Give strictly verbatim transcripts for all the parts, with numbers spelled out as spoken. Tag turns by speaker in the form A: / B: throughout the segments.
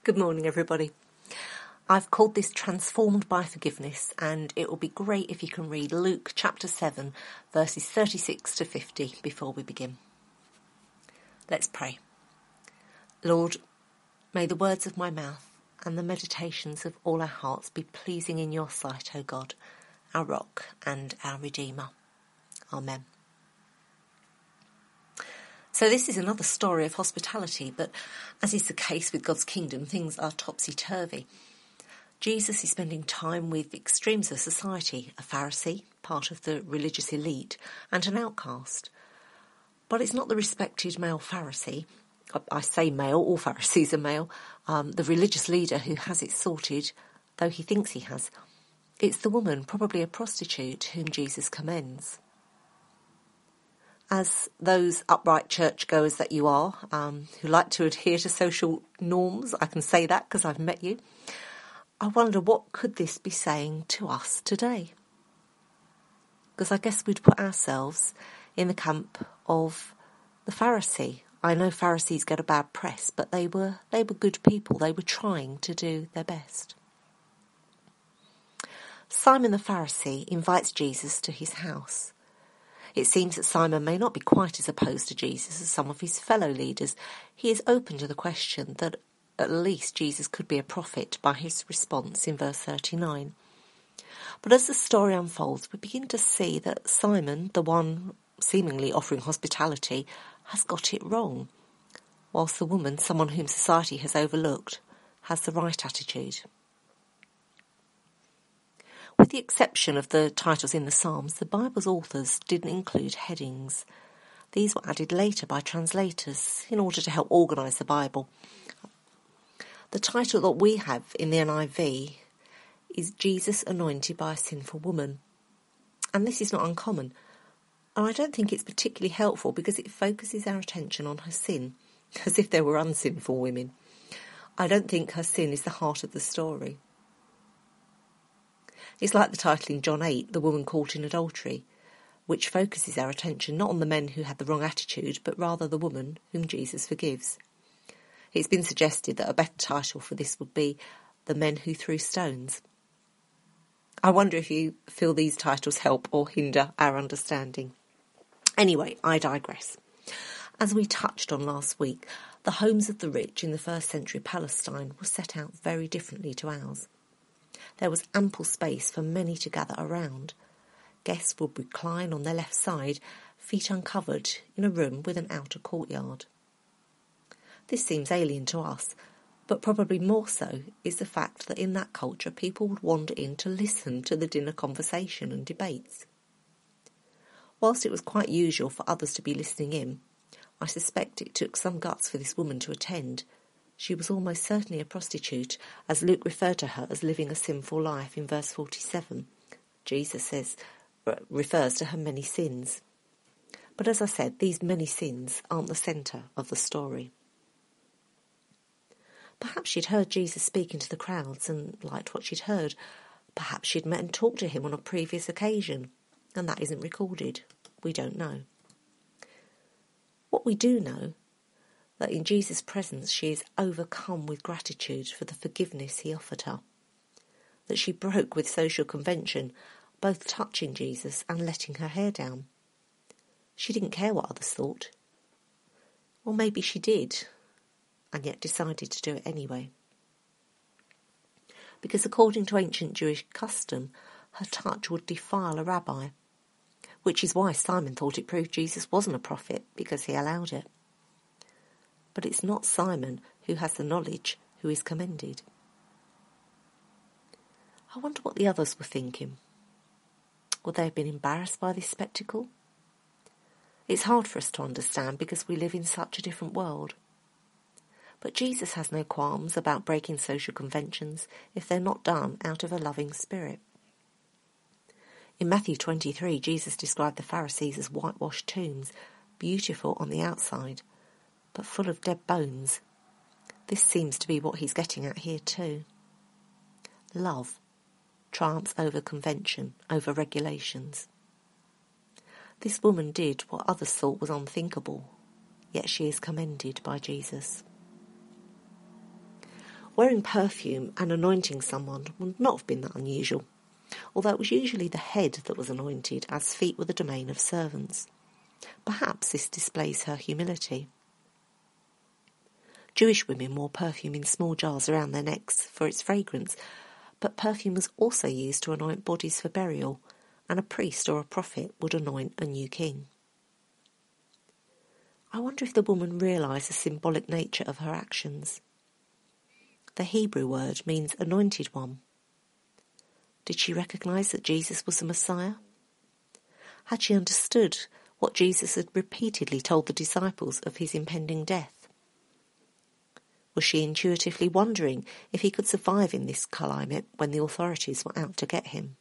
A: Good morning, everybody. I've called this Transformed by Forgiveness, and it will be great if you can read Luke chapter seven, verses thirty-six to fifty before we begin. Let's pray. Lord, may the words of my mouth and the meditations of all our hearts be pleasing in your sight, O God, our rock and our Redeemer. Amen. So this is another story of hospitality, but as is the case with God's kingdom, things are topsy-turvy. Jesus is spending time with extremes of society, a Pharisee, part of the religious elite, and an outcast. But it's not the respected male Pharisee, I say male, all Pharisees are male, um, the religious leader who has it sorted, though he thinks he has. It's the woman, probably a prostitute, whom Jesus commends. As those upright churchgoers that you are, um, who like to adhere to social norms, I can say that because I've met you, I wonder what could this be saying to us today? Because I guess we'd put ourselves in the camp of the Pharisee. I know Pharisees get a bad press, but they were they were good people. They were trying to do their best. Simon the Pharisee invites Jesus to his house. It seems that Simon may not be quite as opposed to Jesus as some of his fellow leaders. He is open to the question that at least Jesus could be a prophet by his response in verse thirty-nine. But as the story unfolds, we begin to see that Simon, the one seemingly offering hospitality, has got it wrong, whilst the woman, someone whom society has overlooked, has the right attitude. With the exception of the titles in the Psalms, the Bible's authors didn't include headings. These were added later by translators in order to help organise the Bible. The title that we have in the N I V is Jesus Anointed by a Sinful Woman. And this is not uncommon. And I don't think it's particularly helpful because it focuses our attention on her sin, as if there were unsinful women. I don't think her sin is the heart of the story. It's like the title in John eight, The Woman Caught in Adultery, which focuses our attention not on the men who had the wrong attitude, but rather the woman whom Jesus forgives. It's been suggested that a better title for this would be The Men Who Threw Stones. I wonder if you feel these titles help or hinder our understanding. Anyway, I digress. As we touched on last week, the homes of the rich in the first century Palestine were set out very differently to ours. There was ample space for many to gather around. Guests would recline on their left side, feet uncovered, in a room with an outer courtyard. This seems alien to us, but probably more so is the fact that in that culture people would wander in to listen to the dinner conversation and debates. Whilst it was quite usual for others to be listening in, I suspect it took some guts for this woman to attend. She was almost certainly a prostitute, as Luke referred to her as living a sinful life in verse forty-seven. Jesus says, refers to her many sins. But as I said, these many sins aren't the centre of the story. Perhaps she'd heard Jesus speaking to the crowds and liked what she'd heard. Perhaps she'd met and talked to him on a previous occasion, and that isn't recorded. We don't know. What we do know, that in Jesus' presence she is overcome with gratitude for the forgiveness he offered her, that she broke with social convention, both touching Jesus and letting her hair down. She didn't care what others thought. Or maybe she did, and yet decided to do it anyway. Because according to ancient Jewish custom, her touch would defile a rabbi, which is why Simon thought it proved Jesus wasn't a prophet, because he allowed it. But it's not Simon who has the knowledge who is commended. I wonder what the others were thinking. Would they have been embarrassed by this spectacle? It's hard for us to understand because we live in such a different world. But Jesus has no qualms about breaking social conventions if they're not done out of a loving spirit. In Matthew twenty-three, Jesus described the Pharisees as whitewashed tombs, beautiful on the outside, but full of dead bones. This seems to be what he's getting at here too. Love triumphs over convention, over regulations. This woman did what others thought was unthinkable, yet she is commended by Jesus. Wearing perfume and anointing someone would not have been that unusual, although it was usually the head that was anointed, as feet were the domain of servants. Perhaps this displays her humility. Jewish women wore perfume in small jars around their necks for its fragrance, but perfume was also used to anoint bodies for burial, and a priest or a prophet would anoint a new king. I wonder if the woman realised the symbolic nature of her actions. The Hebrew word means anointed one. Did she recognise that Jesus was the Messiah? Had she understood what Jesus had repeatedly told the disciples of his impending death? Was she intuitively wondering if he could survive in this climate when the authorities were out to get him?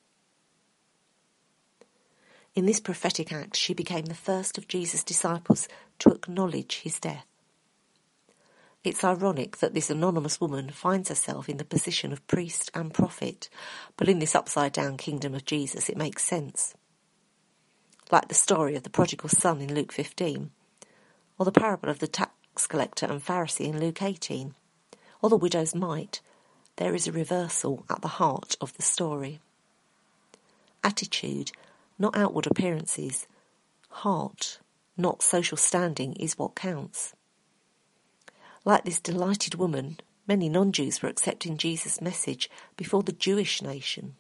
A: In this prophetic act, she became the first of Jesus' disciples to acknowledge his death. It's ironic that this anonymous woman finds herself in the position of priest and prophet, but in this upside-down kingdom of Jesus it makes sense. Like the story of the prodigal son in Luke fifteen, or the parable of the tax collector and Pharisee in Luke eighteen, or the widow's mite, there is a reversal at the heart of the story. Attitude, not outward appearances, heart, not social standing, is what counts. Like this delighted woman, many non-Jews were accepting Jesus' message before the Jewish nation.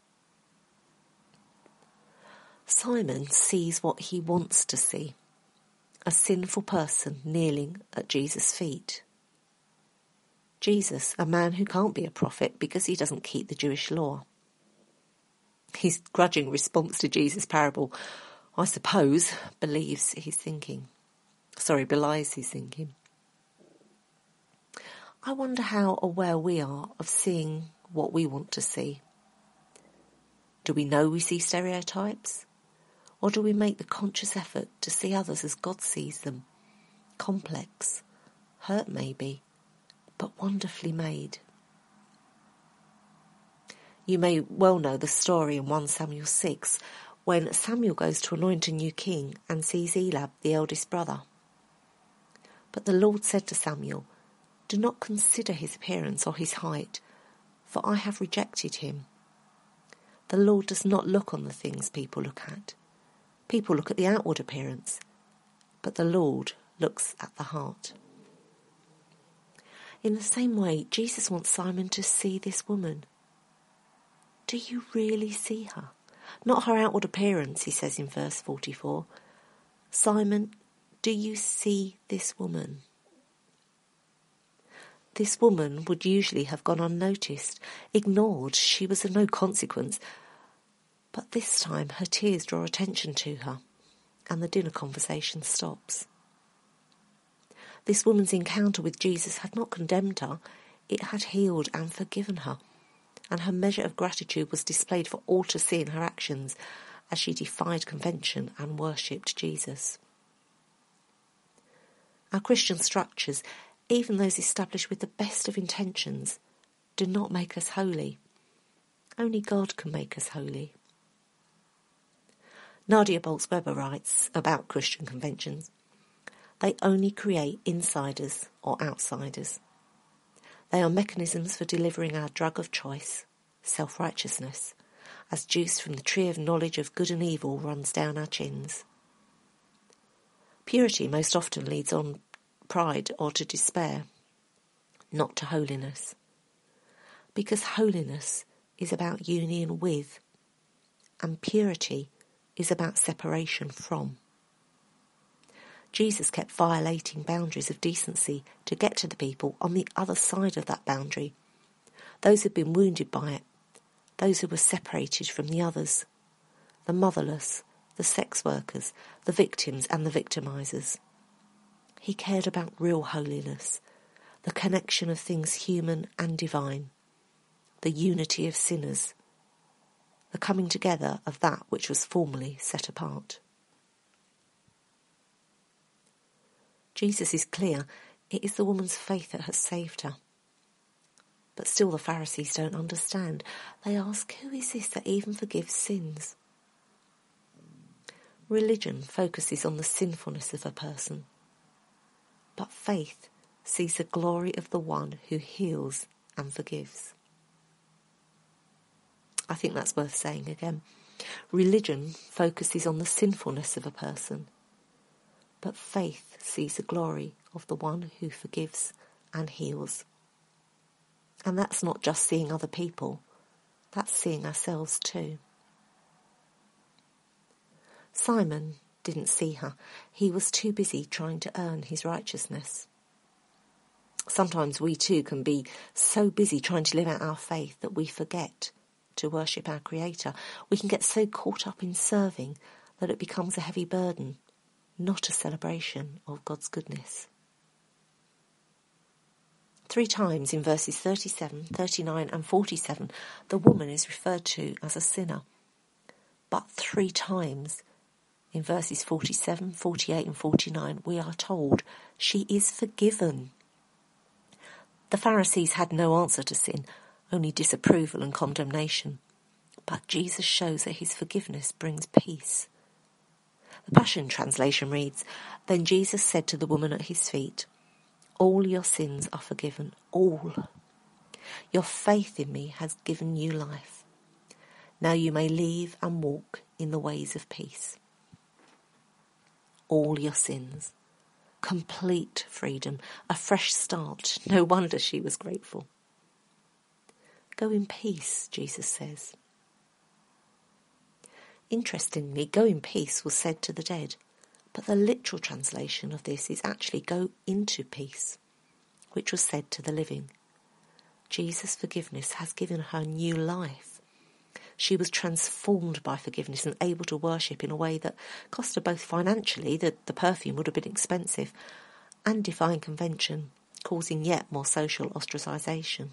A: Simon sees what he wants to see, a sinful person kneeling at Jesus' feet. Jesus, a man who can't be a prophet because he doesn't keep the Jewish law. His grudging response to Jesus' parable, I suppose, believes his thinking. Sorry, belies his thinking. I wonder how aware we are of seeing what we want to see. Do we know we see stereotypes? Or do we make the conscious effort to see others as God sees them? Complex, hurt maybe, but wonderfully made. You may well know the story in First Samuel six, when Samuel goes to anoint a new king and sees Eliab, the eldest brother. But the Lord said to Samuel, "Do not consider his appearance or his height, for I have rejected him." The Lord does not look on the things people look at. People look at the outward appearance, but the Lord looks at the heart. In the same way, Jesus wants Simon to see this woman. Do you really see her? Not her outward appearance, he says in verse forty-four. Simon, do you see this woman? This woman would usually have gone unnoticed, ignored. She was of no consequence. But this time her tears draw attention to her, and the dinner conversation stops. This woman's encounter with Jesus had not condemned her, it had healed and forgiven her, and her measure of gratitude was displayed for all to see in her actions as she defied convention and worshipped Jesus. Our Christian structures, even those established with the best of intentions, do not make us holy. Only God can make us holy. Nadia Bolz-Weber writes about Christian conventions. They only create insiders or outsiders. They are mechanisms for delivering our drug of choice, self-righteousness, as juice from the tree of knowledge of good and evil runs down our chins. Purity most often leads on pride or to despair, not to holiness. Because holiness is about union with, and purity is about separation from. Jesus kept violating boundaries of decency to get to the people on the other side of that boundary, those who'd been wounded by it, those who were separated from the others, the motherless, the sex workers, the victims and the victimisers. He cared about real holiness, the connection of things human and divine, the unity of sinners, the coming together of that which was formerly set apart. Jesus is clear, it is the woman's faith that has saved her. But still the Pharisees don't understand. They ask, who is this that even forgives sins? Religion focuses on the sinfulness of a person, but faith sees the glory of the one who heals and forgives. I think that's worth saying again. Religion focuses on the sinfulness of a person, but faith sees the glory of the one who forgives and heals. And that's not just seeing other people, that's seeing ourselves too. Simon didn't see her. He was too busy trying to earn his righteousness. Sometimes we too can be so busy trying to live out our faith that we forget to worship our Creator. We can get so caught up in serving that it becomes a heavy burden, not a celebration of God's goodness. Three times in verses thirty-seven, thirty-nine and forty-seven, the woman is referred to as a sinner. But three times in verses forty-seven, forty-eight and forty-nine, we are told she is forgiven. The Pharisees had no answer to sin, only disapproval and condemnation. But Jesus shows that his forgiveness brings peace. The Passion Translation reads, "Then Jesus said to the woman at his feet, 'All your sins are forgiven, all. Your faith in me has given you life. Now you may leave and walk in the ways of peace.'" All your sins. Complete freedom, a fresh start. No wonder she was grateful. Go in peace, Jesus says. Interestingly, go in peace was said to the dead, but the literal translation of this is actually go into peace, which was said to the living. Jesus' forgiveness has given her new life. She was transformed by forgiveness and able to worship in a way that cost her both financially, the, the perfume would have been expensive, and defying convention, causing yet more social ostracisation.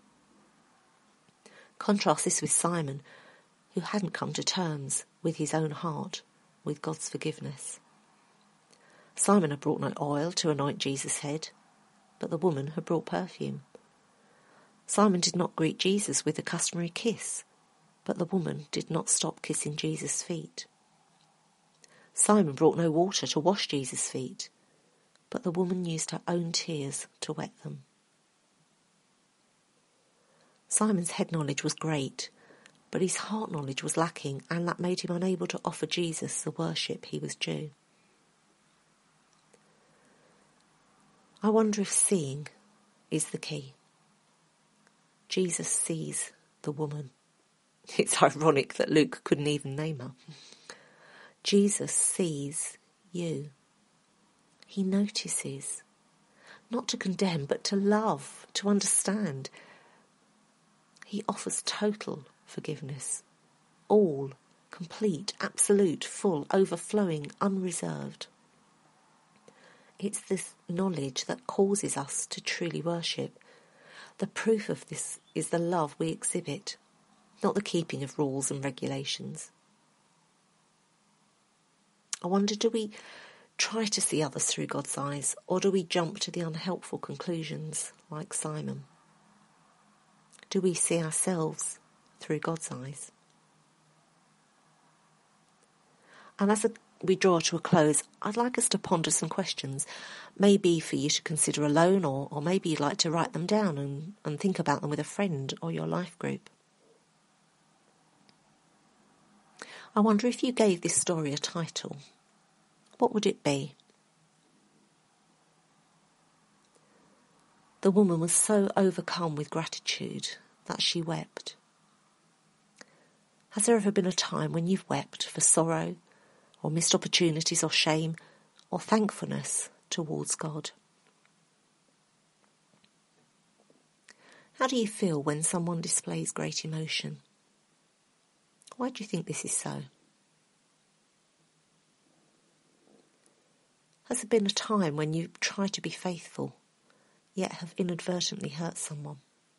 A: Contrast this with Simon, who hadn't come to terms with his own heart, with God's forgiveness. Simon had brought no oil to anoint Jesus' head, but the woman had brought perfume. Simon did not greet Jesus with the customary kiss, but the woman did not stop kissing Jesus' feet. Simon brought no water to wash Jesus' feet, but the woman used her own tears to wet them. Simon's head knowledge was great, but his heart knowledge was lacking, and that made him unable to offer Jesus the worship he was due. I wonder if seeing is the key. Jesus sees the woman. It's ironic that Luke couldn't even name her. Jesus sees you. He notices, not to condemn, but to love, to understand. He offers total forgiveness, all, complete, absolute, full, overflowing, unreserved. It's this knowledge that causes us to truly worship. The proof of this is the love we exhibit, not the keeping of rules and regulations. I wonder, do we try to see others through God's eyes, or do we jump to the unhelpful conclusions like Simon? Do we see ourselves through God's eyes? And as a, we draw to a close, I'd like us to ponder some questions, maybe for you to consider alone, or, or maybe you'd like to write them down and, and think about them with a friend or your life group. I wonder, if you gave this story a title, what would it be? The woman was so overcome with gratitude that she wept. Has there ever been a time when you've wept for sorrow, or missed opportunities, or shame, or thankfulness towards God? How do you feel when someone displays great emotion? Why do you think this is so? Has there been a time when you try to be faithful, yet have inadvertently hurt someone?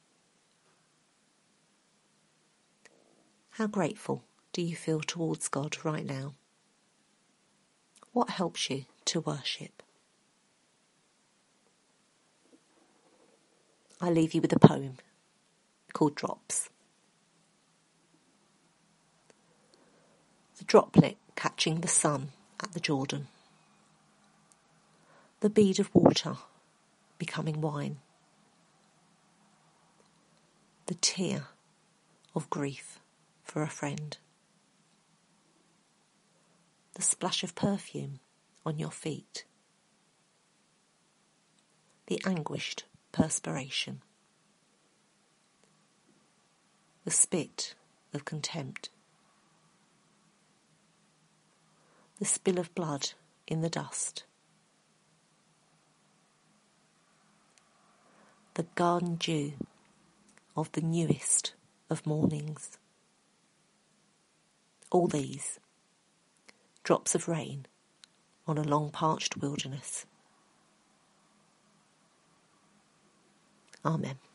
A: How grateful do you feel towards God right now? What helps you to worship? I leave you with a poem called Drops. The droplet catching the sun at the Jordan. The bead of water becoming wine. tear of grief for a friend. The splash of perfume on your feet. The anguished perspiration. The spit of contempt. The spill of blood in the dust. The garden dew of the newest of mornings. All these, drops of rain on a long parched wilderness. Amen.